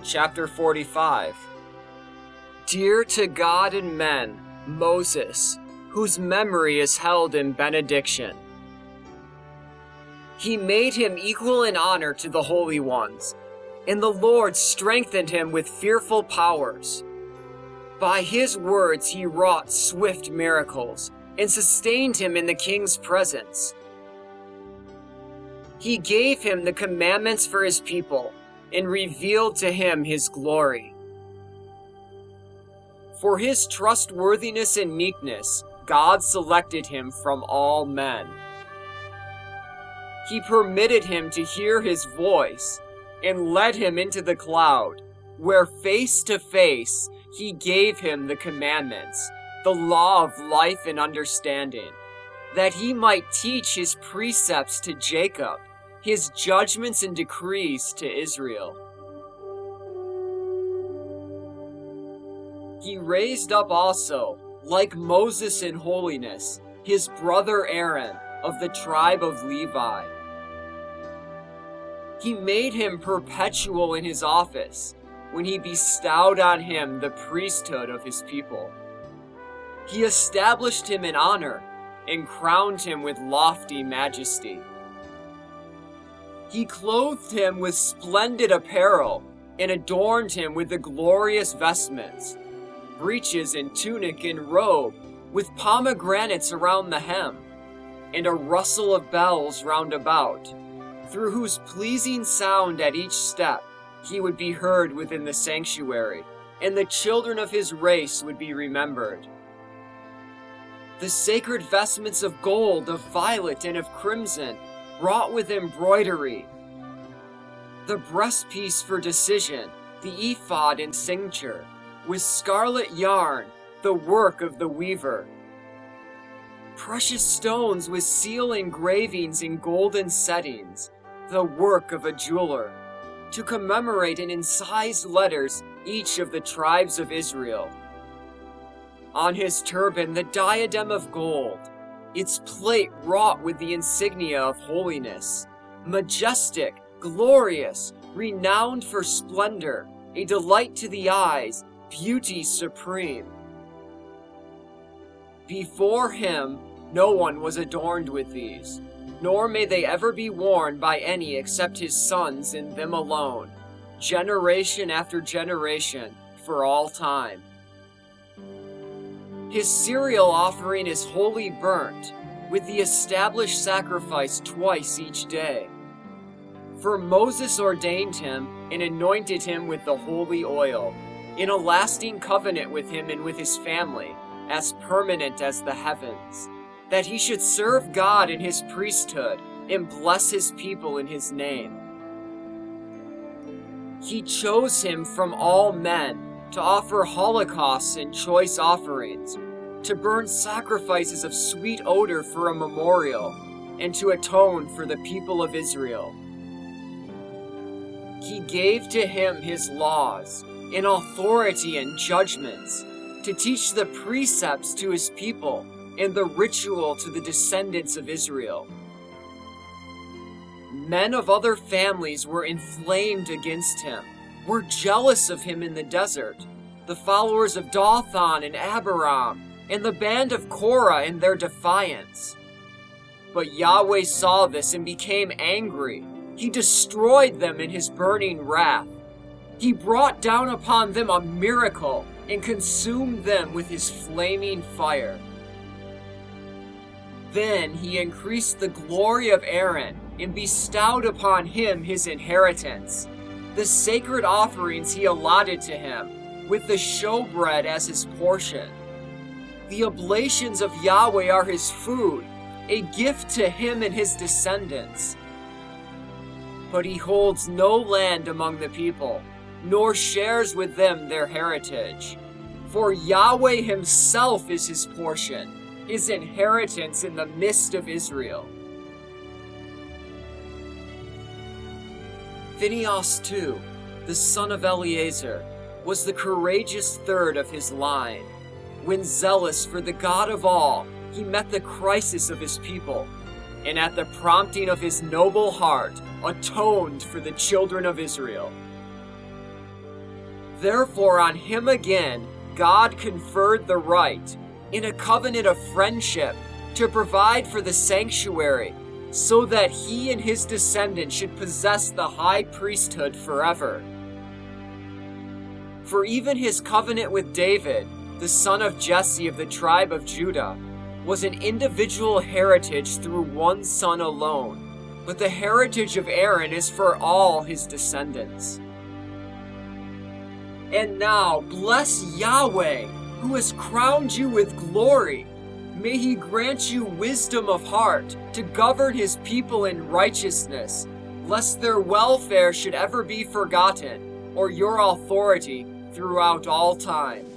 chapter 45. Dear to God and men, Moses, whose memory is held in benediction. He made him equal in honor to the holy ones, and the Lord strengthened him with fearful powers. By his words he wrought swift miracles, and sustained him in the king's presence. He gave him the commandments for his people, and revealed to him his glory. For his trustworthiness and meekness, God selected him from all men. He permitted him to hear his voice, and led him into the cloud, where face to face he gave him the commandments, the law of life and understanding, that he might teach his precepts to Jacob, his judgments and decrees to Israel. He raised up also, like Moses in holiness, his brother Aaron of the tribe of Levi. He made him perpetual in his office, when he bestowed on him the priesthood of his people. He established him in honor, and crowned him with lofty majesty. He clothed him with splendid apparel, and adorned him with the glorious vestments, breeches and tunic and robe, with pomegranates around the hem, and a rustle of bells round about, through whose pleasing sound at each step he would be heard within the sanctuary, and the children of his race would be remembered. The sacred vestments of gold, of violet, and of crimson, wrought with embroidery, the breastpiece for decision, the ephod and cincture, with scarlet yarn, the work of the weaver. Precious stones with seal engravings in golden settings, the work of a jeweler, to commemorate in incised letters each of the tribes of Israel. On his turban the diadem of gold, its plate wrought with the insignia of holiness, majestic, glorious, renowned for splendor, a delight to the eyes, beauty supreme. Before him no one was adorned with these, nor may they ever be worn by any except his sons in them alone, generation after generation, for all time. His cereal offering is wholly burnt, with the established sacrifice twice each day. For Moses ordained him and anointed him with the holy oil, in a lasting covenant with him and with his family, as permanent as the heavens, that he should serve God in his priesthood and bless his people in his name. He chose him from all men to offer holocausts and choice offerings, to burn sacrifices of sweet odor for a memorial, and to atone for the people of Israel. He gave to him his laws, in authority and judgments, to teach the precepts to his people, and the ritual to the descendants of Israel. Men of other families were inflamed against him, were jealous of him in the desert, the followers of Dathan and Abiram, and the band of Korah in their defiance. But Yahweh saw this and became angry. He destroyed them in his burning wrath. He brought down upon them a miracle and consumed them with his flaming fire. Then he increased the glory of Aaron and bestowed upon him his inheritance, the sacred offerings he allotted to him, with the showbread as his portion. The oblations of Yahweh are his food, a gift to him and his descendants. But he holds no land among the people, nor shares with them their heritage. For Yahweh himself is his portion, his inheritance in the midst of Israel. Phinehas too, the son of Eleazar, was the courageous third of his line. When zealous for the God of all, he met the crisis of his people, and at the prompting of his noble heart, atoned for the children of Israel. Therefore on him again God conferred the right, in a covenant of friendship, to provide for the sanctuary, so that he and his descendants should possess the high priesthood forever. For even his covenant with David, the son of Jesse of the tribe of Judah, was an individual heritage through one son alone, but the heritage of Aaron is for all his descendants. And now, bless Yahweh, who has crowned you with glory. May he grant you wisdom of heart to govern his people in righteousness, lest their welfare should ever be forgotten, or your authority throughout all time.